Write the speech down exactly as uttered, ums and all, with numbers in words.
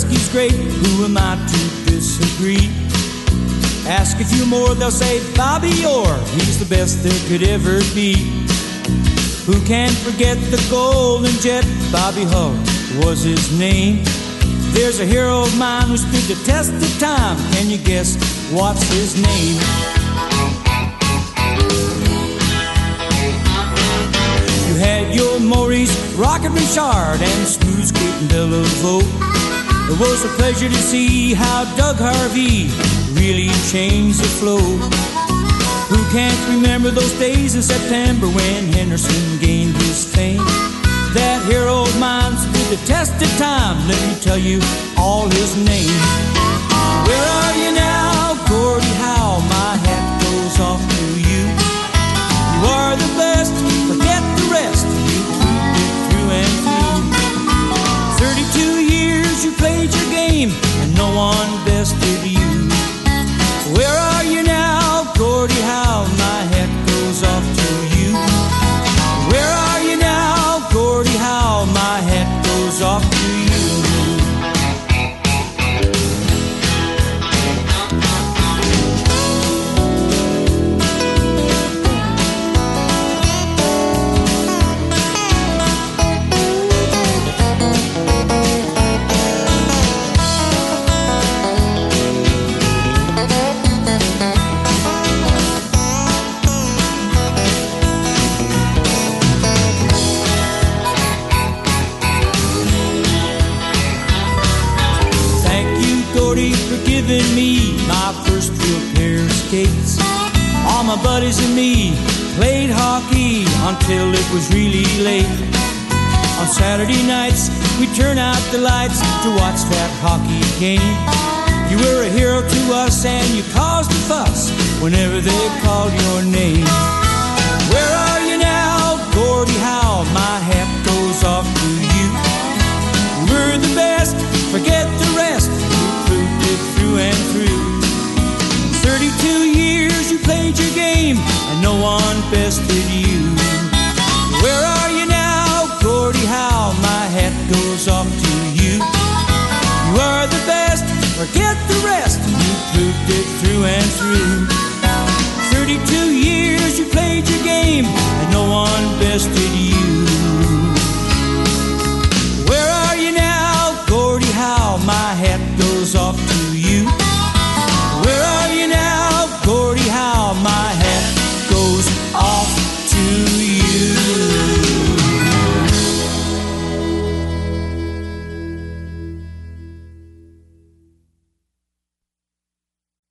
whiskey's great, who am I to disagree? Ask a few more, they'll say Bobby Orr, he's the best there could ever be. Who can forget the Golden Jet? Bobby Hull was his name. There's a hero of mine who stood the test of time. Can you guess what's his name? You had your Maurice, Rocket Richard, and Smooth Skating Belle Laveau. It was a pleasure to see how Doug Harvey really changed the flow. Who can't remember those days in September when Henderson gained his fame? That hero of mine stood the test of time. Let me tell you all his name. Where are you now, Gordie Howe? My hat goes off to you. You are the best, forget the rest. You proved it through and through. Thirty-two years you played your game, and no one bested you. Where are you now, Gordie Howe? My hat goes off to you. Where are you now, Gordie Howe? My hat goes off to you. Giving me my first real pair of skates. All my buddies and me played hockey until it was really late. On Saturday nights we'd turn out the lights to watch that hockey game. You were a hero to us and you caused a fuss whenever they called your name. Where are you now, Gordie Howe? My hat goes off to you. You were the best, forget the rest. Through and through. Thirty-two years you played your game, and no one bested you. Where are you now, Gordie Howe? My hat goes off to you. You are the best, forget the rest. You proved it through and through.